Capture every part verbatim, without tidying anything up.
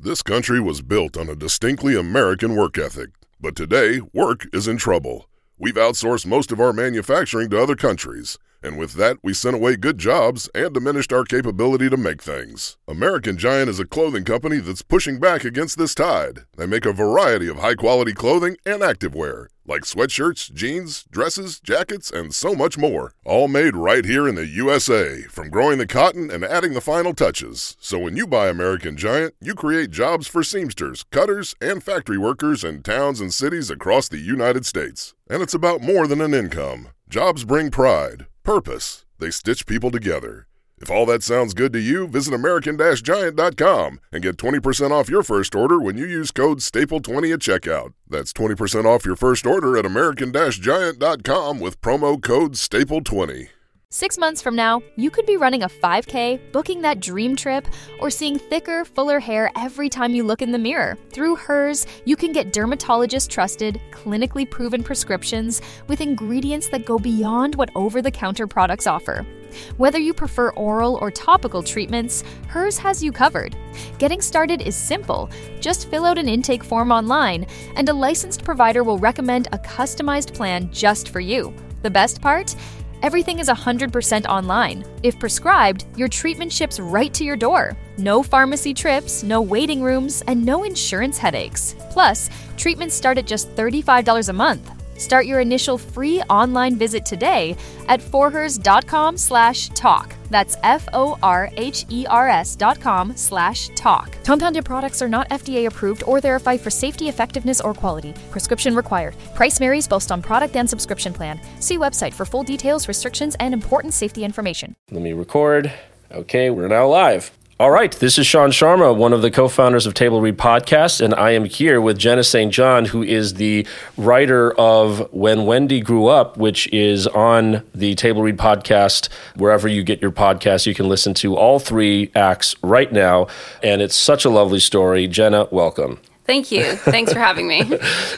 This country was built on a distinctly American work ethic, but today, work is in trouble. We've outsourced most of our manufacturing to other countries, and with that, we sent away good jobs and diminished our capability to make things. American Giant is a clothing company that's pushing back against this tide. They make a variety of high-quality clothing and activewear, like sweatshirts, jeans, dresses, jackets, and so much more. All made right here in the U S A, from growing the cotton and adding the final touches. So when you buy American Giant, you create jobs for seamsters, cutters, and factory workers in towns and cities across the United States. And it's about more than an income. Jobs bring pride, purpose. They stitch people together. If all that sounds good to you, visit American Giant dot com and get twenty percent off your first order when you use code staple twenty at checkout. That's twenty percent off your first order at American Giant dot com with promo code staple twenty. Six months from now, you could be running a five K, booking that dream trip, or seeing thicker, fuller hair every time you look in the mirror. Through Hers, you can get dermatologist-trusted, clinically proven prescriptions with ingredients that go beyond what over-the-counter products offer. Whether you prefer oral or topical treatments, Hers has you covered. Getting started is simple. Just fill out an intake form online, and a licensed provider will recommend a customized plan just for you. The best part? Everything is one hundred percent online. If prescribed, your treatment ships right to your door. No pharmacy trips, no waiting rooms, and no insurance headaches. Plus, treatments start at just thirty-five dollars a month. Start your initial free online visit today at forhers.com slash talk. That's F-O-R-H-E-R-S dot com slash talk. Compounded products are not F D A approved or verified for safety, effectiveness, or quality. Prescription required. Price varies based on product and subscription plan. See website for full details, restrictions, and important safety information. Let me record. Okay, we're now live. All right, this is Sean Sharma, one of the co-founders of Table Read Podcast, and I am here with Jenna Saint John, who is the writer of When Wendy Grew Up, which is on the Table Read Podcast. Wherever you get your podcast, you can listen to all three acts right now, and it's such a lovely story. Jenna, welcome. Thank you. Thanks for having me.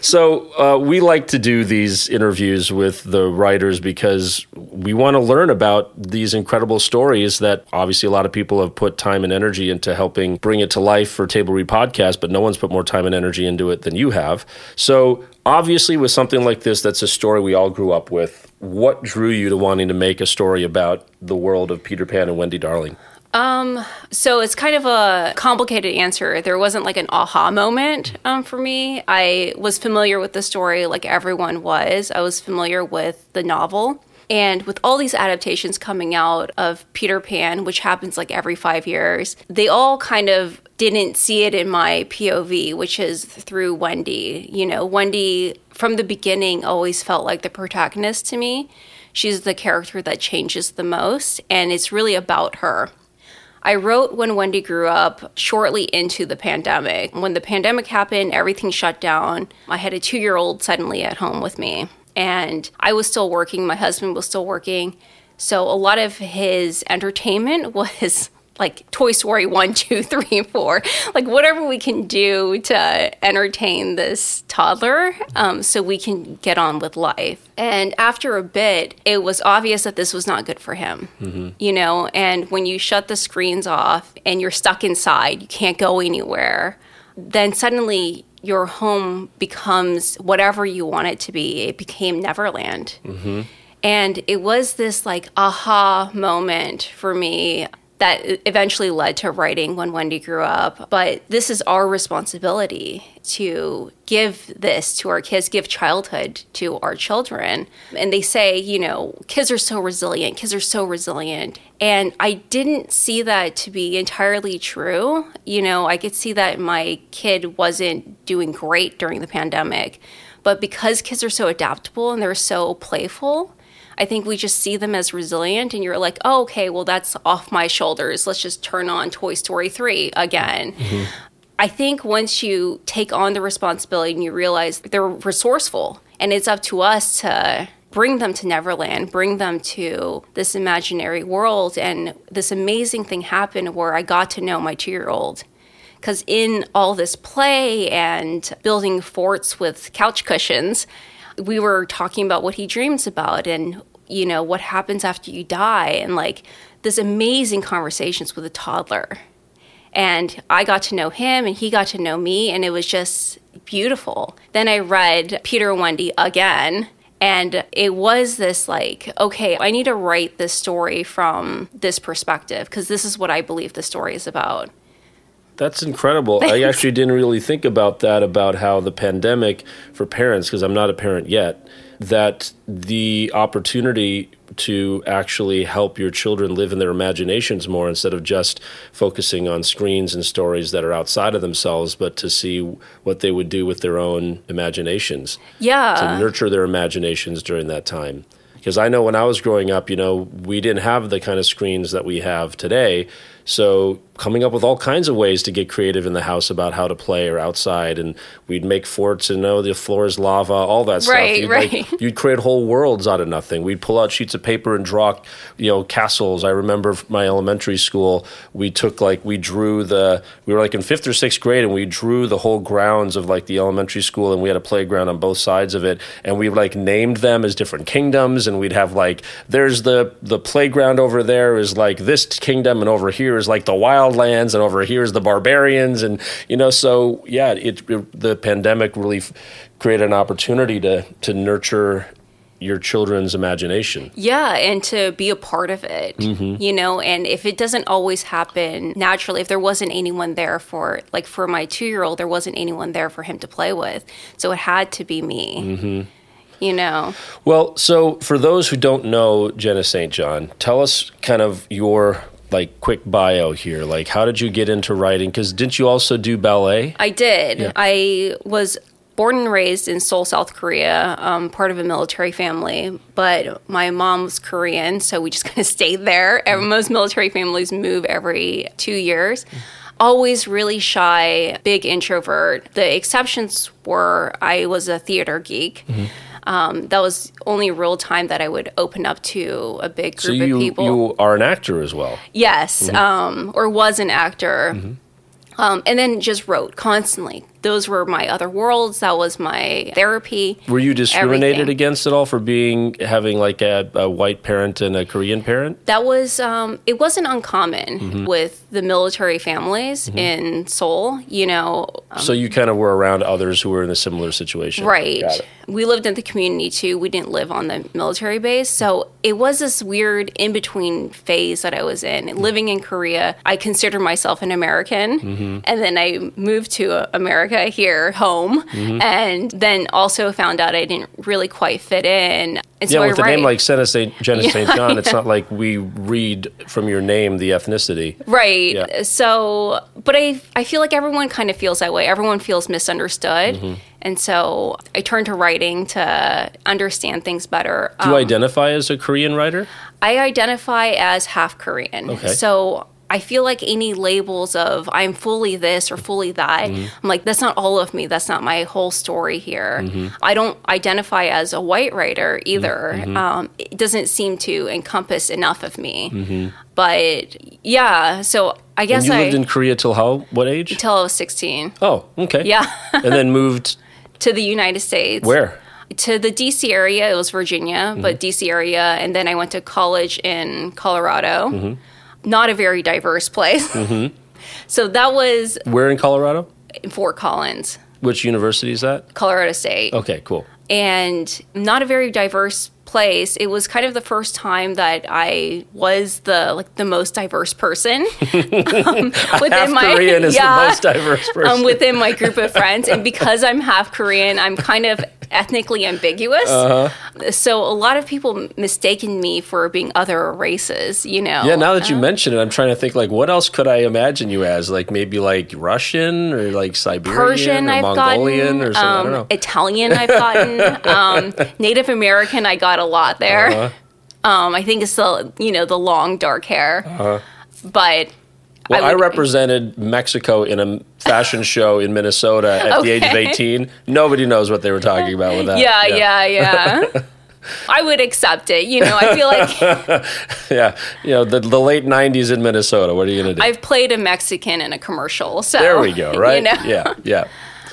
So uh, we like to do these interviews with the writers because we want to learn about these incredible stories that obviously a lot of people have put time and energy into helping bring it to life for Table Read Podcast, but no one's put more time and energy into it than you have. So obviously with something like this, that's a story we all grew up with. What drew you to wanting to make a story about the world of Peter Pan and Wendy Darling? Um, so it's kind of a complicated answer. There wasn't like an aha moment um, for me. I was familiar with the story like everyone was. I was familiar with the novel. And with all these adaptations coming out of Peter Pan, which happens like every five years, they all kind of didn't see it in my P O V, which is through Wendy. You know, Wendy from the beginning always felt like the protagonist to me. She's the character that changes the most, and it's really about her. I wrote When Wendy Grew Up shortly into the pandemic. When the pandemic happened, everything shut down. I had a two-year-old suddenly at home with me, and I was still working. My husband was still working. So a lot of his entertainment was like Toy Story one, two, three, four, like whatever we can do to entertain this toddler um, so we can get on with life. And after a bit, it was obvious that this was not good for him, mm-hmm. you know, and when you shut the screens off and you're stuck inside, you can't go anywhere, then suddenly your home becomes whatever you want it to be. It became Neverland. Mm-hmm. And it was this like aha moment for me that eventually led to writing When Wendy Grew Up. But this is our responsibility to give this to our kids, give childhood to our children. And they say, you know, kids are so resilient, kids are so resilient. And I didn't see that to be entirely true. You know, I could see that my kid wasn't doing great during the pandemic. But because kids are so adaptable and they're so playful, I think we just see them as resilient, and you're like, oh, okay, well, that's off my shoulders. Let's just turn on Toy Story three again. Mm-hmm. I think once you take on the responsibility and you realize they're resourceful, and it's up to us to bring them to Neverland, bring them to this imaginary world. And this amazing thing happened where I got to know my two-year-old. Because in all this play and building forts with couch cushions, we were talking about what he dreams about and, you know, what happens after you die, and like this amazing conversations with a toddler. And I got to know him and he got to know me, and it was just beautiful. Then I read Peter and Wendy again, and it was this like, okay, I need to write this story from this perspective because this is what I believe the story is about. That's incredible. I actually didn't really think about that, about how the pandemic for parents, because I'm not a parent yet, that the opportunity to actually help your children live in their imaginations more instead of just focusing on screens and stories that are outside of themselves, but to see what they would do with their own imaginations. Yeah. To nurture their imaginations during that time. Because I know when I was growing up, you know, we didn't have the kind of screens that we have today. So coming up with all kinds of ways to get creative in the house about how to play or outside. And we'd make forts and know the floor is lava, all that stuff. Right, you'd right. Like, you'd create whole worlds out of nothing. We'd pull out sheets of paper and draw, you know, castles. I remember my elementary school, we took like, we drew the, we were like in fifth or sixth grade and we drew the whole grounds of like the elementary school, and we had a playground on both sides of it. And we like named them as different kingdoms, and we'd have like, there's the, the playground over there is like this kingdom, and over here is like the wildlands, and over here is the barbarians. And, you know, so yeah, it, it the pandemic really f- created an opportunity to, to nurture your children's imagination. Yeah, and to be a part of it, Mm-hmm. you know, and if it doesn't always happen naturally, if there wasn't anyone there for, like for my two-year-old, there wasn't anyone there for him to play with. So it had to be me, Mm-hmm. you know. Well, so for those who don't know Jenna Saint John, tell us kind of your like quick bio here. Like, how did you get into writing? Because didn't you also do ballet? I did. Yeah. I was born and raised in Seoul, South Korea, um, part of a military family, but my mom was Korean, so we just kind of stayed there. Mm. Most military families move every two years. Mm. Always really shy, big introvert. The exceptions were I was a theater geek. Mm-hmm. Um, that was only real time that I would open up to a big group so you, of people. you are an actor as well. Yes, Mm-hmm. um, or was an actor. Mm-hmm. Um, and then just wrote constantly. Those were my other worlds. That was my therapy. Were you discriminated everything. against at all for being having like a, a white parent and a Korean parent? That was, um, it wasn't uncommon Mm-hmm. with the military families Mm-hmm. in Seoul, you know. Um, So you kind of were around others who were in a similar situation. Right. Got it. We lived in the community too. We didn't live on the military base. So it was this weird in-between phase that I was in. Living in Korea, I considered myself an American. Mm-hmm. And then I moved to America here, home. Mm-hmm. And then also found out I didn't really quite fit in. And so Yeah, I with a write. name like Jenna Saint Jenna Yeah, Saint John, it's yeah. not like we read from your name the ethnicity. Right. Yeah. So, but I I feel like everyone kind of feels that way. Everyone feels misunderstood. Mm-hmm. And so I turned to writing to understand things better. Do you Um, identify as a Korean writer? I identify as half Korean. Okay. So I feel like any labels of I'm fully this or fully that, Mm-hmm. I'm like, that's not all of me. That's not my whole story here. Mm-hmm. I don't identify as a white writer either. Mm-hmm. Um, it doesn't seem to encompass enough of me. Mm-hmm. But yeah, so I guess And you I, lived in Korea till how? What age? until I was sixteen. Oh, okay. Yeah. And then moved To the United States. where? To the D C area. It was Virginia, Mm-hmm. but D C area. And then I went to college in Colorado. Mm-hmm. Not a very diverse place. So that was Where in Colorado? in Fort Collins, Which university is that? Colorado State. Okay, cool. And not a very diverse place. It was kind of the first time that I was the like the most diverse person um, within Half my Korean is yeah, the most diverse person. um, within my group of friends. And because I'm half Korean, I'm kind of ethnically ambiguous. Uh-huh. So a lot of people mistaken me for being other races, you know. Yeah, now that you mention it, I'm trying to think, like, what else could I imagine you as? Like, maybe, like, Russian or, like, Siberian Persian or I've Mongolian gotten, or something? I um, don't know. Italian I've gotten, um, Native American I got a lot there. Uh-huh. Um, I think it's the you know the long dark hair, Uh-huh. but Well, I, would- represented Mexico in a fashion show in Minnesota at the age of Okay. eighteen. Nobody knows what they were talking about with that. Yeah, yeah, yeah. I would accept it. You know, I feel like Yeah. You know, the, the late nineties in Minnesota. What are you going to do? I've played a Mexican in a commercial. So There we go, right? You know? Yeah, yeah.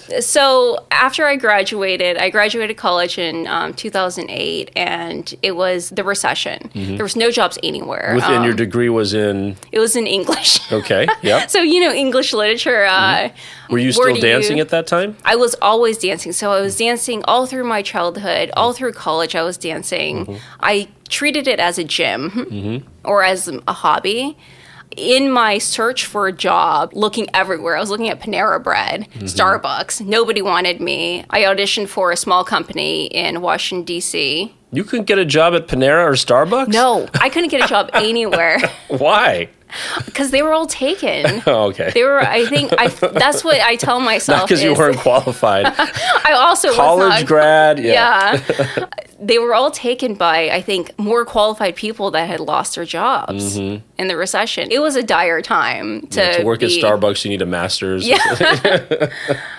So after I graduated, I graduated college in um, two thousand eight, and it was the recession. Mm-hmm. There was no jobs anywhere. Within um, your degree was in? It was in English. Okay, yeah. So, you know, English literature. Uh, mm-hmm. Were you still dancing you, at that time? I was always dancing. So I was dancing all through my childhood, all through college I was dancing. Mm-hmm. I treated it as a gym mm-hmm. or as a hobby. In my search for a job, looking everywhere, I was looking at Panera Bread, mm-hmm. Starbucks. Nobody wanted me. I auditioned for a small company in Washington, D C. You couldn't get a job at Panera or Starbucks? No, I couldn't get a job anywhere. Why? Because they were all taken. Oh, okay. They were, I think, I, that's what I tell myself. Not because you weren't qualified. I also College was not, grad, yeah. Yeah. They were all taken by, I think, more qualified people that had lost their jobs mm-hmm. in the recession. It was a dire time to, yeah, to work be, at Starbucks. You need a master's. Yeah.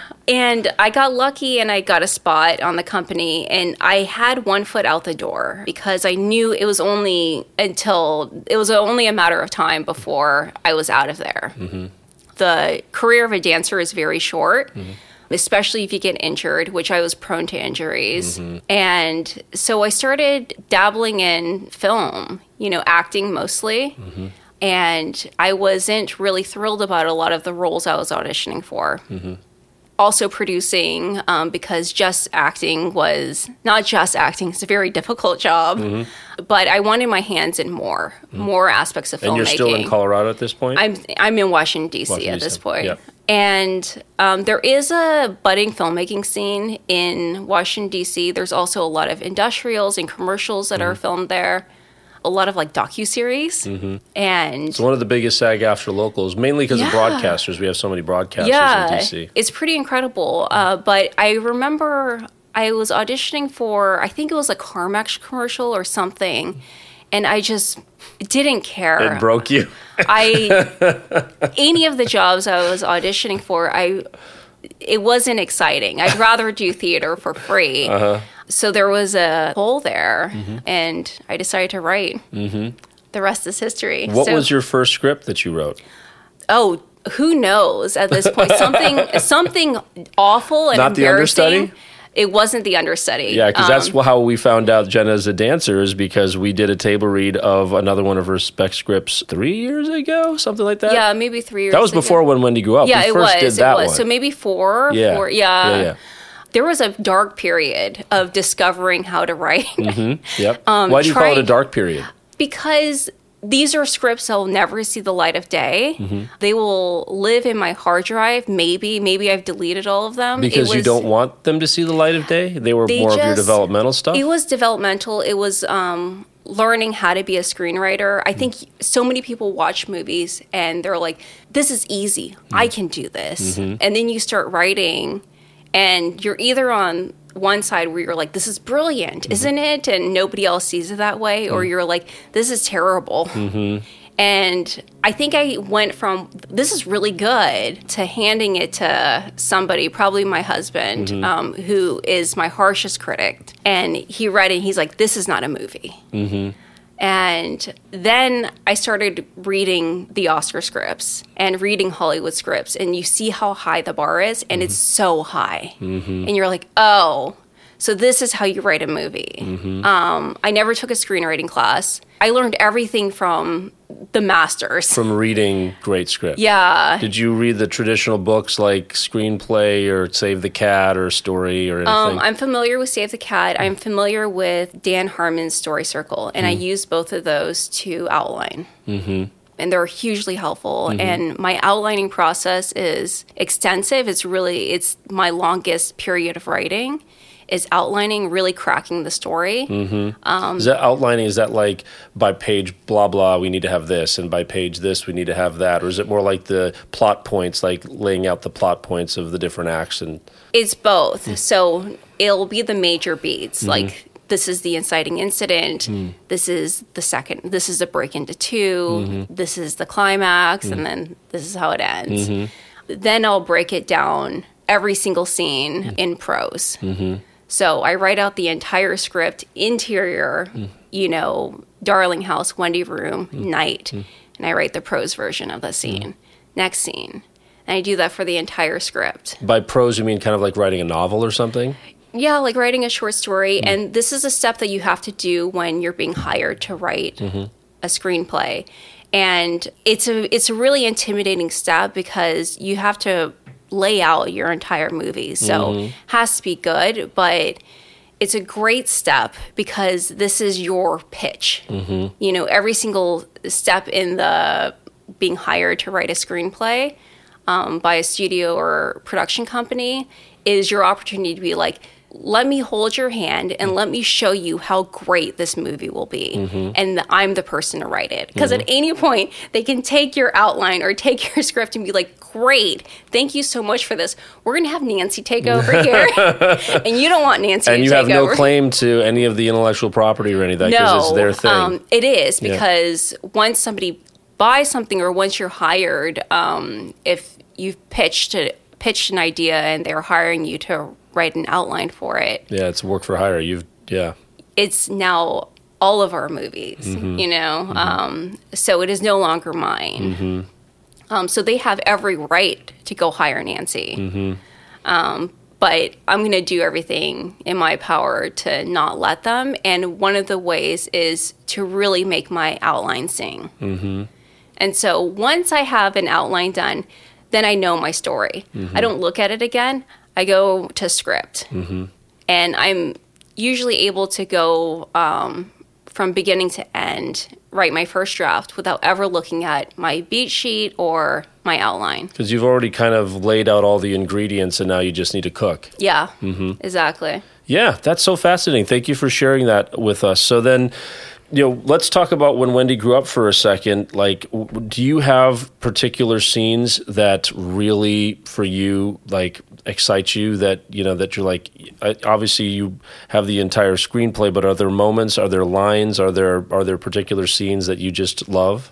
And I got lucky and I got a spot on the company, and I had one foot out the door because I knew it was only until it was only a matter of time before I was out of there. Mm-hmm. The career of a dancer is very short. Mm-hmm. Especially if you get injured, which I was prone to injuries. Mm-hmm. And so I started dabbling in film, you know, acting mostly. Mm-hmm. And I wasn't really thrilled about a lot of the roles I was auditioning for. Mm-hmm. Also producing, um, because just acting was, not just acting, it's a very difficult job. Mm-hmm. But I wanted my hands in more, mm-hmm. more aspects of filmmaking. And you're still in Colorado at this point? I'm I'm in Washington, D C Washington, at this point. Yep. And um, there is a budding filmmaking scene in Washington, D C. There's also a lot of industrials and commercials that mm-hmm. are filmed there. A lot of like docuseries. Mm-hmm. And it's one of the biggest SAG-AFTRA locals, mainly because yeah. of broadcasters. We have so many broadcasters yeah, in D C. It's pretty incredible. Uh, but I remember I was auditioning for, I think it was a Carmex commercial or something. And I just didn't care. It broke you. I any of the jobs I was auditioning for, I it wasn't exciting. I'd rather do theater for free. Uh-huh. So there was a hole there, mm-hmm. and I decided to write. Mm-hmm. The rest is history. What so, was your first script that you wrote? Oh, who knows at this point? Something something awful and Not the embarrassing. understudy? It wasn't the understudy. Yeah, because um, that's how we found out Jenna's a dancer, is because we did a table read of another one of her spec scripts three years ago, something like that. Yeah, maybe three years ago. That was before ago. When Wendy Grew Up. Yeah, we it first was. Did that it was. One. So maybe four. Yeah. Four, yeah. yeah, yeah. There was a dark period of discovering how to write. Mm-hmm. Yep. um, Why do you try, call it a dark period? Because these are scripts that will never see the light of day. Mm-hmm. They will live in my hard drive. Maybe, maybe I've deleted all of them. Because was, you don't want them to see the light of day? They were they more just, of your developmental stuff? It was developmental. It was um, learning how to be a screenwriter. I mm. think so many people watch movies and they're like, this is easy. Mm. I can do this. Mm-hmm. And then you start writing and you're either on one side where you're like, this is brilliant, mm-hmm. isn't it? And nobody else sees it that way. Mm-hmm. Or you're like, this is terrible. Mm-hmm. And I think I went from, this is really good, to handing it to somebody, probably my husband, mm-hmm. um, who is my harshest critic. And he read it and he's like, this is not a movie. Mm-hmm. And then I started reading the Oscar scripts and reading Hollywood scripts, and you see how high the bar is, and mm-hmm. it's so high. Mm-hmm. And you're like, oh, so this is how you write a movie. Mm-hmm. Um, I never took a screenwriting class. I learned everything from the masters. From reading great scripts. Yeah. Did you read the traditional books like Screenplay or Save the Cat or Story or anything? Um, I'm familiar with Save the Cat. I'm familiar with Dan Harmon's Story Circle, and mm. I use both of those to outline. Mm-hmm. And they're hugely helpful. Mm-hmm. And my outlining process is extensive. It's really, it's my longest period of writing. Is outlining, really cracking the story. Mm-hmm. Um, is that outlining, is that like by page blah, blah, we need to have this, and by page this, we need to have that? Or is it more like the plot points, like laying out the plot points of the different acts? And It's both. Mm-hmm. So it'll be the major beats, mm-hmm. like this is the inciting incident, mm-hmm. this is the second, this is the break into two, mm-hmm. this is the climax, mm-hmm. and then this is how it ends. Mm-hmm. Then I'll break it down, every single scene, mm-hmm. in prose. Mm-hmm. So I write out the entire script, interior, mm. you know, Darling House, Wendy Room, mm. night, mm. and I write the prose version of the scene. Mm. Next scene. And I do that for the entire script. By prose, you mean kind of like writing a novel or something? Yeah, like writing a short story. Mm. And this is a step that you have to do when you're being hired to write mm-hmm. a screenplay. And it's a it's a really intimidating step because you have to lay out your entire movie. So mm-hmm. it has to be good, but it's a great step because this is your pitch. Mm-hmm. You know, every single step in the being hired to write a screenplay um, by a studio or production company is your opportunity to be like, let me hold your hand and let me show you how great this movie will be. Mm-hmm. And I'm the person to write it. Because mm-hmm. at any point, they can take your outline or take your script and be like, great, thank you so much for this. We're going to have Nancy take over here. And you don't want Nancy and to you take have no over. claim to any of the intellectual property or any of that because no, it's their thing. Um, it is because yeah. once somebody buys something or once you're hired, um, if you've pitched, a, pitched an idea and they're hiring you to write an outline for it. Yeah, it's work for hire. You've, yeah. It's now all of our movies, mm-hmm. you know? Mm-hmm. Um, so it is no longer mine. Mm-hmm. Um, so they have every right to go hire Nancy. Mm-hmm. Um, but I'm going to do everything in my power to not let them. And one of the ways is to really make my outline sing. Mm-hmm. And so once I have an outline done, then I know my story. Mm-hmm. I don't look at it again. I go to script. Mm-hmm. And I'm usually able to go um, from beginning to end, write my first draft without ever looking at my beat sheet or my outline. Because you've already kind of laid out all the ingredients and now you just need to cook. Yeah, mm-hmm. exactly. Yeah, that's so fascinating. Thank you for sharing that with us. So then, you know, let's talk about when Wendy grew up for a second. Like, do you have particular scenes that really, for you, like, excite you that, you know, that you're like, obviously you have the entire screenplay, but are there moments, are there lines, are there, are there particular scenes that you just love?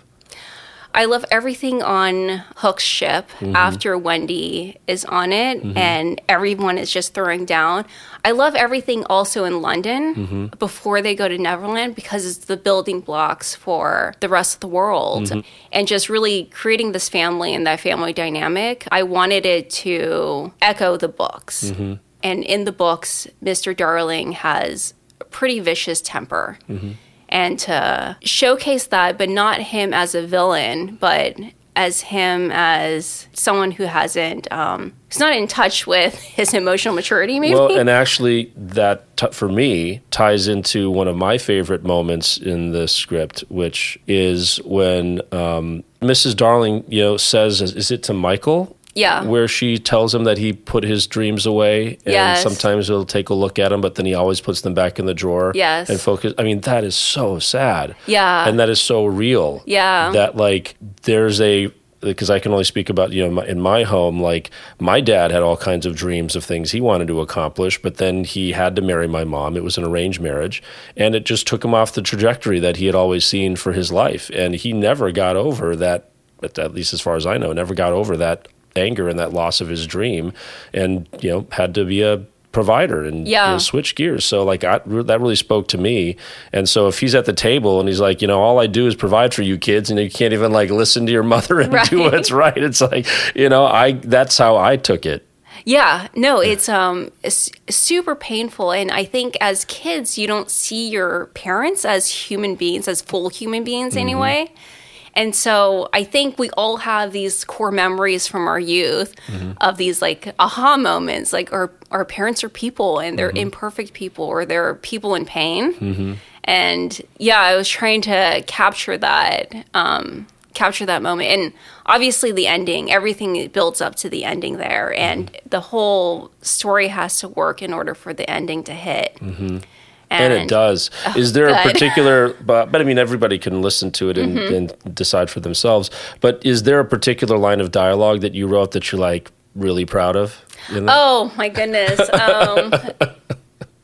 I love everything on Hook's ship mm-hmm. after Wendy is on it mm-hmm. and everyone is just throwing down. I love everything also in London mm-hmm. before they go to Neverland because it's the building blocks for the rest of the world mm-hmm. and just really creating this family and that family dynamic. I wanted it to echo the books. Mm-hmm. And in the books, Mister Darling has a pretty vicious temper. Mm-hmm. And to showcase that, but not him as a villain, but as him as someone who hasn't, um, who's not in touch with his emotional maturity, maybe. Well, and actually, that, t- for me, ties into one of my favorite moments in the script, which is when um, Missus Darling, you know, says, is it to Michael? Yeah. Where she tells him that he put his dreams away and yes. sometimes he'll take a look at them, but then he always puts them back in the drawer yes. and focus. I mean, that is so sad. Yeah. And that is so real. Yeah. That like there's a, because I can only speak about, you know, in my home, like my dad had all kinds of dreams of things he wanted to accomplish, but then he had to marry my mom. It was an arranged marriage and it just took him off the trajectory that he had always seen for his life. And he never got over that, at least as far as I know, never got over that anger and that loss of his dream and, you know, had to be a provider and yeah. you know, switch gears. So like I, that really spoke to me. And so if he's at the table and he's like, you know, all I do is provide for you kids and you can't even like listen to your mother and right. do what's right. It's like, you know, I, that's how I took it. Yeah, no, it's um it's super painful. And I think as kids, you don't see your parents as human beings, as full human beings mm-hmm. anyway. And so I think we all have these core memories from our youth mm-hmm. of these like aha moments, like our, our parents are people and they're mm-hmm. imperfect people or they're people in pain. Mm-hmm. And yeah, I was trying to capture that, um, capture that moment. And obviously the ending, everything builds up to the ending there. And mm-hmm. the whole story has to work in order for the ending to hit. Mm-hmm. And, and it does. Oh, is there good. a particular, but, but I mean, everybody can listen to it and, mm-hmm. and decide for themselves. But is there a particular line of dialogue that you wrote that you're like really proud of? Oh, my goodness. Um,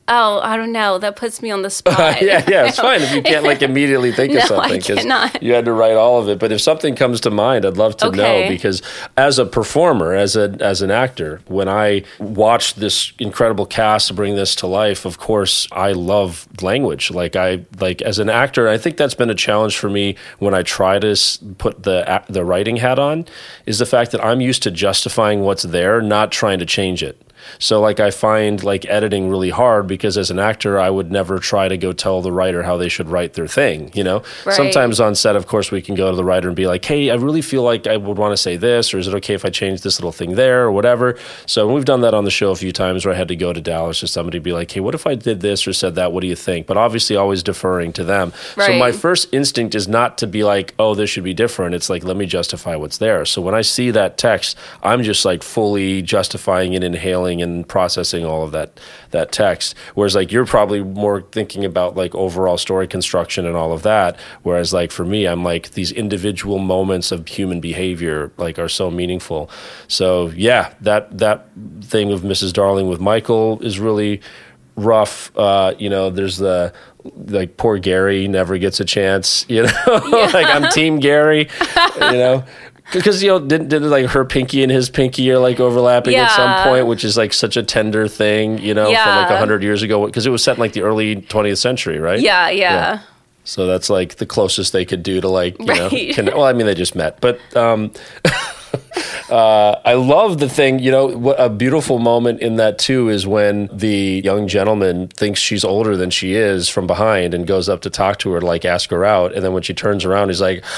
Oh, I don't know. That puts me on the spot. yeah, yeah, it's fine if you can't like immediately think no, of something because you had to write all of it. But if something comes to mind, I'd love to okay. know, because as a performer, as a as an actor, when I watch this incredible cast bring this to life, of course, I love language. Like I like as an actor, I think that's been a challenge for me when I try to put the the writing hat on, is the fact that I'm used to justifying what's there, not trying to change it. So like I find like editing really hard, because as an actor, I would never try to go tell the writer how they should write their thing, you know? Right. Sometimes on set, of course, we can go to the writer and be like, hey, I really feel like I would want to say this, or is it okay if I change this little thing there or whatever? So we've done that on the show a few times where I had to go to Dallas to somebody be like, hey, what if I did this or said that? What do you think? But obviously always deferring to them. Right. So my first instinct is not to be like, oh, this should be different. It's like, let me justify what's there. So when I see that text, I'm just like fully justifying and inhaling and processing all of that that text, whereas like you're probably more thinking about like overall story construction and all of that, whereas like for me, I'm like these individual moments of human behavior like are so meaningful. So yeah, that that thing of Missus Darling with Michael is really rough. Uh, you know, there's the like poor Gary never gets a chance, you know. Yeah. Like I'm Team Gary, you know. Because, you know, didn't, didn't like her pinky and his pinky are like overlapping yeah. at some point, which is like such a tender thing, you know, yeah. from like a hundred years ago, because it was set in like the early twentieth century, right? Yeah, yeah, yeah. So that's like the closest they could do to like, you right. know, can, well, I mean, they just met, but um, uh, I love the thing, you know, what a beautiful moment in that too is when the young gentleman thinks she's older than she is from behind and goes up to talk to her to like ask her out. And then when she turns around, he's like,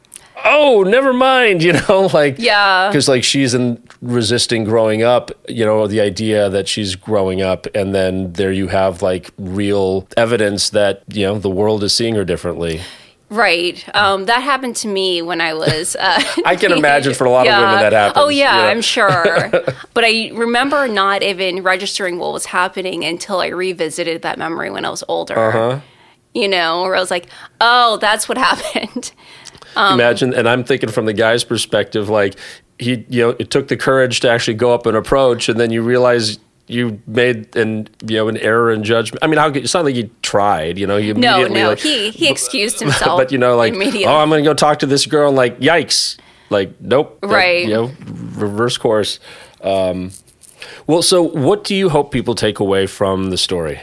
oh, never mind, you know, like, yeah, because like she's in resisting growing up, you know, the idea that she's growing up, and then there you have like real evidence that, you know, the world is seeing her differently. Right. Um, that happened to me when I was... Uh, I can imagine for a lot yeah. of women that happens. Oh, yeah, you know? I'm sure. But I remember not even registering what was happening until I revisited that memory when I was older. Uh-huh. You know, where I was like, oh, that's what happened. Um, Imagine, and I'm thinking from the guy's perspective, like he, you know, it took the courage to actually go up and approach, and then you realize you made an, you know, an error in judgment. I mean, how could, it's not like he tried, you know, you no, immediately no, like, he he excused himself. But you know, like, immediately. oh, I'm going to go talk to this girl, and like, yikes, like, nope, right? That, you know, reverse course. Um, well, so what do you hope people take away from the story?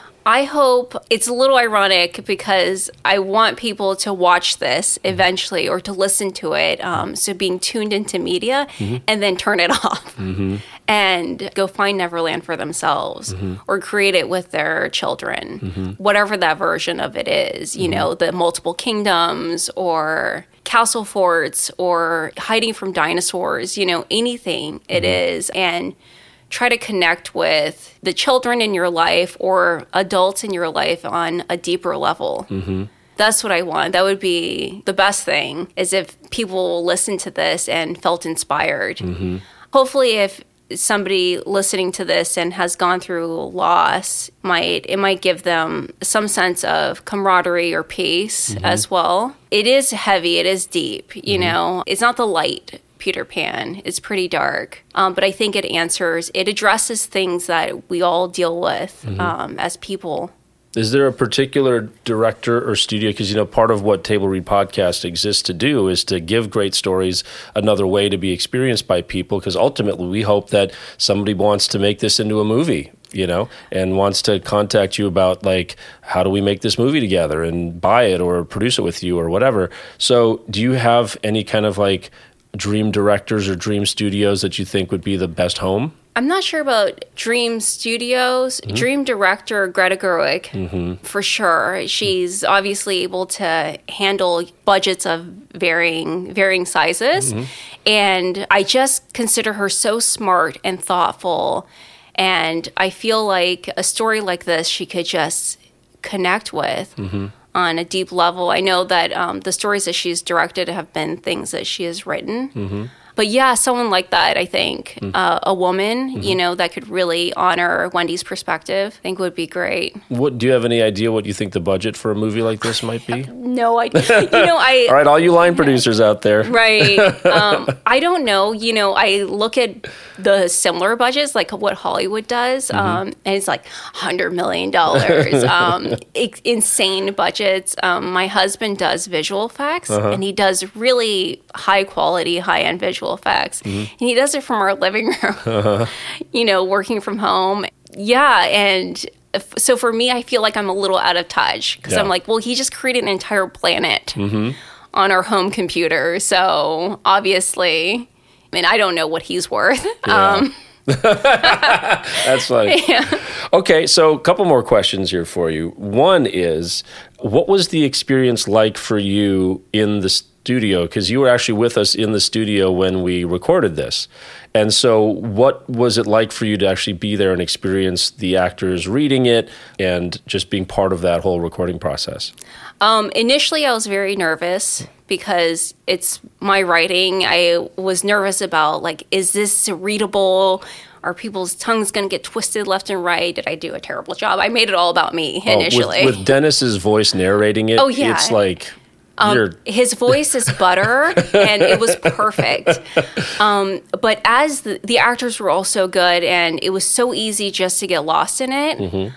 I hope it's a little ironic because I want people to watch this eventually or to listen to it. Um, so being tuned into media mm-hmm. and then turn it off mm-hmm. and go find Neverland for themselves mm-hmm. or create it with their children, mm-hmm. whatever that version of it is, you mm-hmm. know, the multiple kingdoms or castle forts or hiding from dinosaurs, you know, anything mm-hmm. it is. And try to connect with the children in your life or adults in your life on a deeper level. Mm-hmm. That's what I want. That would be the best thing, is if people listened to this and felt inspired. Mm-hmm. Hopefully, if somebody listening to this and has gone through loss, might it might give them some sense of camaraderie or peace mm-hmm. as well. It is heavy. It is deep. You mm-hmm. know, it's not the light Peter Pan. It's pretty dark. Um, but I think it answers, it addresses things that we all deal with mm-hmm. um, as people. Is there a particular director or studio? Because, you know, part of what Table Read Podcast exists to do is to give great stories another way to be experienced by people, because ultimately we hope that somebody wants to make this into a movie, you know, and wants to contact you about, like, how do we make this movie together and buy it or produce it with you or whatever. So do you have any kind of, like, dream directors or dream studios that you think would be the best home? I'm not sure about Dream Studios. Mm-hmm. Dream director Greta Gerwig, mm-hmm. for sure. She's obviously able to handle budgets of varying varying sizes. Mm-hmm. And I just consider her so smart and thoughtful. And I feel like a story like this she could just connect with. Mm-hmm. on a deep level. I know that um, the stories that she's directed have been things that she has written. Mm-hmm. But yeah, someone like that, I think, mm. uh, a woman, mm-hmm. you know, that could really honor Wendy's perspective, I think would be great. What do you have any idea what you think the budget for a movie like this might be? No idea. You know, I... All right, all you line producers out there. Right. Um, I don't know. You know, I look at the similar budgets, like what Hollywood does, mm-hmm. um, and it's like one hundred million dollars. um, it, insane budgets. Um, my husband does visual effects, uh-huh. and he does really high-quality, high-end visual effects. Mm-hmm. And he does it from our living room, uh-huh. you know, working from home. Yeah, and so for me, I feel like I'm a little out of touch because yeah. I'm like, well, he just created an entire planet mm-hmm. on our home computer. So obviously, I mean, I don't know what he's worth. Yeah. Um, That's funny. Yeah. Okay, so a couple more questions here for you. One is, what was the experience like for you in the studio? Because you were actually with us in the studio when we recorded this. And so what was it like for you to actually be there and experience the actors reading it and just being part of that whole recording process? Um, initially, I was very nervous because it's my writing. I was nervous about, like, is this readable? Are people's tongues going to get twisted left and right? Did I do a terrible job? I made it all about me initially. Oh, with, with Dennis's voice narrating it, oh, yeah. it's like... Um, his voice is butter, and it was perfect. Um, but as the, the actors were all so good, and it was so easy just to get lost in it, mm-hmm.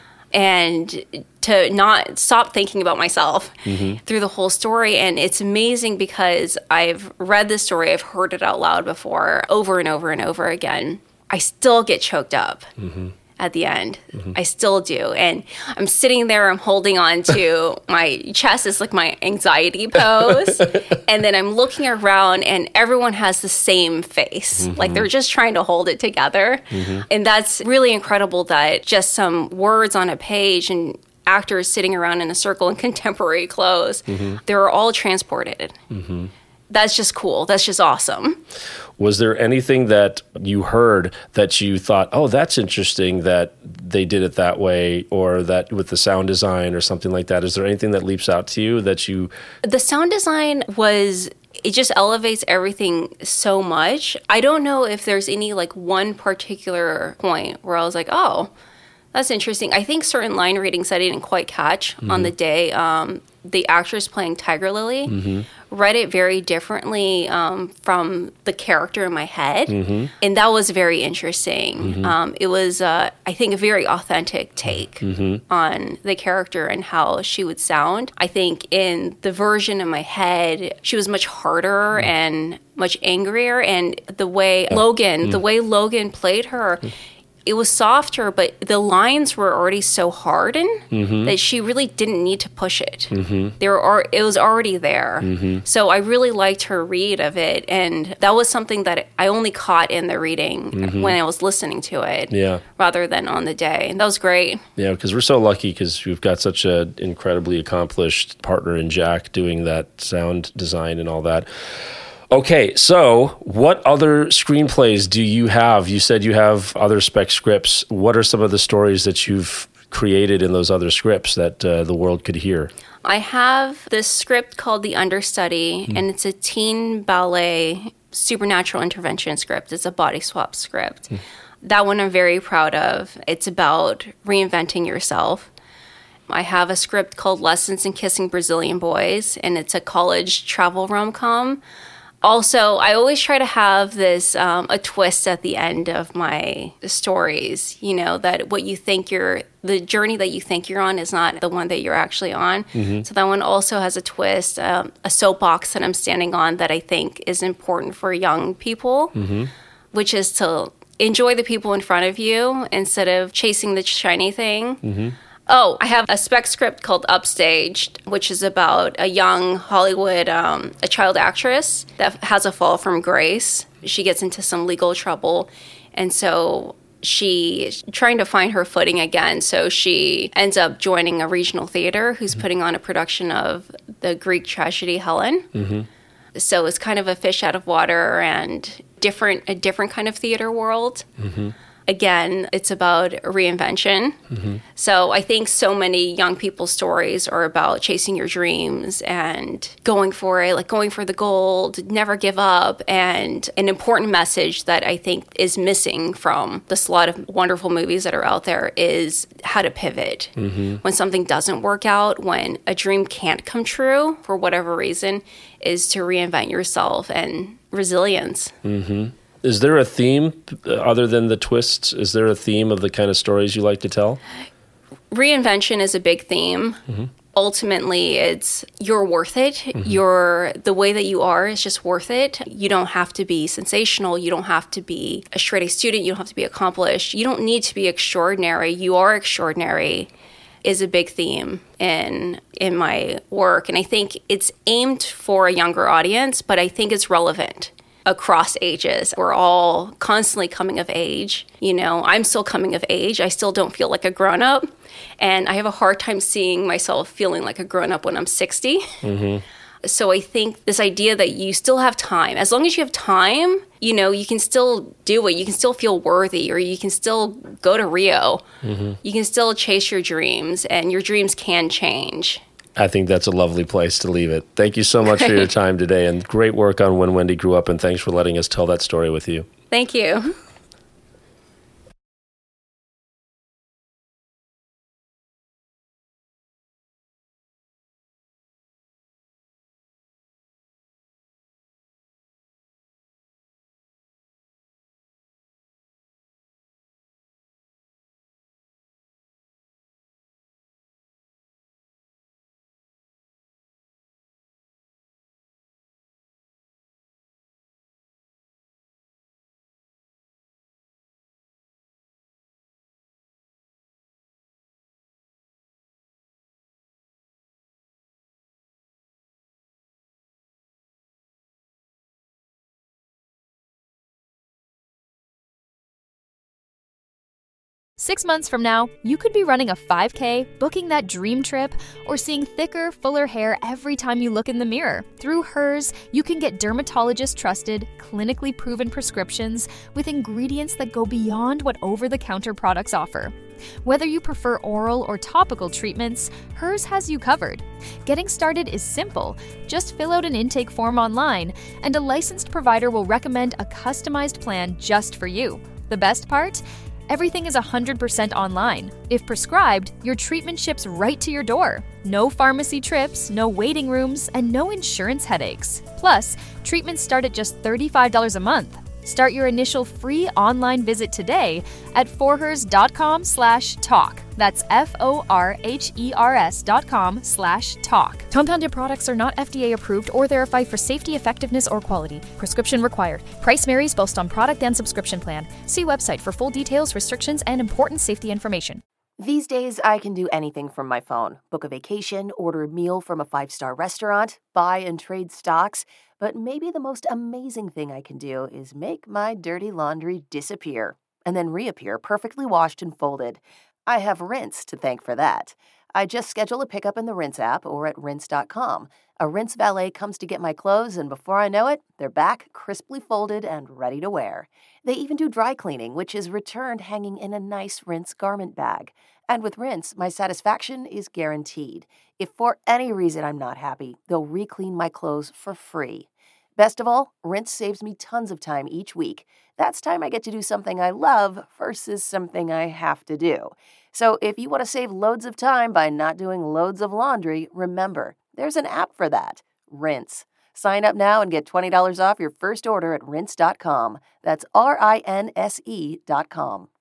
and to not stop thinking about myself mm-hmm. through the whole story. And it's amazing because I've read this story, I've heard it out loud before, over and over and over again. I still get choked up. Mm-hmm. At the end. Mm-hmm. I still do. And I'm sitting there, I'm holding on to my chest. It's like my anxiety pose. And then I'm looking around and everyone has the same face. Mm-hmm. Like they're just trying to hold it together. Mm-hmm. And that's really incredible that just some words on a page and actors sitting around in a circle in contemporary clothes, mm-hmm. they were all transported. Mm-hmm. That's just cool. That's just awesome. Was there anything that you heard that you thought, oh, that's interesting that they did it that way, or that with the sound design or something like that? Is there anything that leaps out to you that you... The sound design was... It just elevates everything so much. I don't know if there's any like one particular point where I was like, oh, that's interesting. I think certain line readings I didn't quite catch mm-hmm. on the day. Um, the actress playing Tiger Lily mm-hmm. read it very differently um, from the character in my head. Mm-hmm. And that was very interesting. Mm-hmm. Um, it was, uh, I think, a very authentic take mm-hmm. on the character and how she would sound. I think in the version in my head, she was much harder mm-hmm. and much angrier. And the way yeah. Logan, mm-hmm. the way Logan played her, mm-hmm. it was softer, but the lines were already so hardened mm-hmm. that she really didn't need to push it. Mm-hmm. There are, it was already there. Mm-hmm. So I really liked her read of it, and that was something that I only caught in the reading mm-hmm. when I was listening to it, yeah. rather than on the day. And that was great. Yeah, because we're so lucky because we've got such an incredibly accomplished partner in Jack doing that sound design and all that. Okay, so what other screenplays do you have? You said you have other spec scripts. What are some of the stories that you've created in those other scripts that uh, the world could hear? I have this script called The Understudy, mm. and it's a teen ballet supernatural intervention script. It's a body swap script. Mm. That one I'm very proud of. It's about reinventing yourself. I have a script called Lessons in Kissing Brazilian Boys, and it's a college travel rom-com. Also, I always try to have this, um, a twist at the end of my stories, you know, that what you think you're, the journey that you think you're on is not the one that you're actually on. Mm-hmm. So that one also has a twist, um, a soapbox that I'm standing on that I think is important for young people, mm-hmm. which is to enjoy the people in front of you instead of chasing the shiny thing. Mm-hmm. Oh, I have a spec script called Upstaged, which is about a young Hollywood, um, a child actress that has a fall from grace. She gets into some legal trouble, and so she's trying to find her footing again. So she ends up joining a regional theater who's mm-hmm. putting on a production of the Greek tragedy Helen. Mm-hmm. So it's kind of a fish out of water and different, a different kind of theater world. Mm-hmm. Again, it's about reinvention. Mm-hmm. So I think so many young people's stories are about chasing your dreams and going for it, like going for the gold, never give up. And an important message that I think is missing from this lot of wonderful movies that are out there is how to pivot. Mm-hmm. When something doesn't work out, when a dream can't come true for whatever reason, is to reinvent yourself and resilience. Mm-hmm. Is there a theme other than the twists? Is there a theme of the kind of stories you like to tell? Reinvention is a big theme. Mm-hmm. Ultimately, it's you're worth it. Mm-hmm. You're the way that you are is just worth it. You don't have to be sensational. You don't have to be a straight A student. You don't have to be accomplished. You don't need to be extraordinary. You are extraordinary is a big theme in in my work. And I think it's aimed for a younger audience, but I think it's relevant across ages. We're all constantly coming of age. You know, I'm still coming of age. I still don't feel like a grown-up. And I have a hard time seeing myself feeling like a grown-up when I'm sixty. Mm-hmm. So I think this idea that you still have time, as long as you have time, you know, you can still do it. You can still feel worthy, or you can still go to Rio. Mm-hmm. You can still chase your dreams, and your dreams can change. I think that's a lovely place to leave it. Thank you so much for your time today, and great work on When Wendy Grew Up, and thanks for letting us tell that story with you. Thank you. Six months from now, you could be running a five K, booking that dream trip, or seeing thicker, fuller hair every time you look in the mirror. Through Hers, you can get dermatologist-trusted, clinically proven prescriptions with ingredients that go beyond what over-the-counter products offer. Whether you prefer oral or topical treatments, Hers has you covered. Getting started is simple. Just fill out an intake form online, and a licensed provider will recommend a customized plan just for you. The best part? Everything is one hundred percent online. If prescribed, your treatment ships right to your door. No pharmacy trips, no waiting rooms, and no insurance headaches. Plus, treatments start at just thirty-five dollars a month. Start your initial free online visit today at forhers.com slash talk. That's F-O-R-H-E-R-S dot com slash talk. Compounded products are not F D A approved or verified for safety, effectiveness, or quality. Prescription required. Price varies based on product and subscription plan. See website for full details, restrictions, and important safety information. These days, I can do anything from my phone. Book a vacation, order a meal from a five-star restaurant, buy and trade stocks. But maybe the most amazing thing I can do is make my dirty laundry disappear and then reappear perfectly washed and folded. I have Rinse to thank for that. I just schedule a pickup in the Rinse app or at rinse dot com. A Rinse valet comes to get my clothes, and before I know it, they're back, crisply folded and ready to wear. They even do dry cleaning, which is returned hanging in a nice Rinse garment bag. And with Rinse, my satisfaction is guaranteed. If for any reason I'm not happy, they'll re-clean my clothes for free. Best of all, Rinse saves me tons of time each week. That's time I get to do something I love versus something I have to do. So if you want to save loads of time by not doing loads of laundry, remember, there's an app for that, Rinse. Sign up now and get twenty dollars off your first order at rinse dot com. That's R I N S E dot com.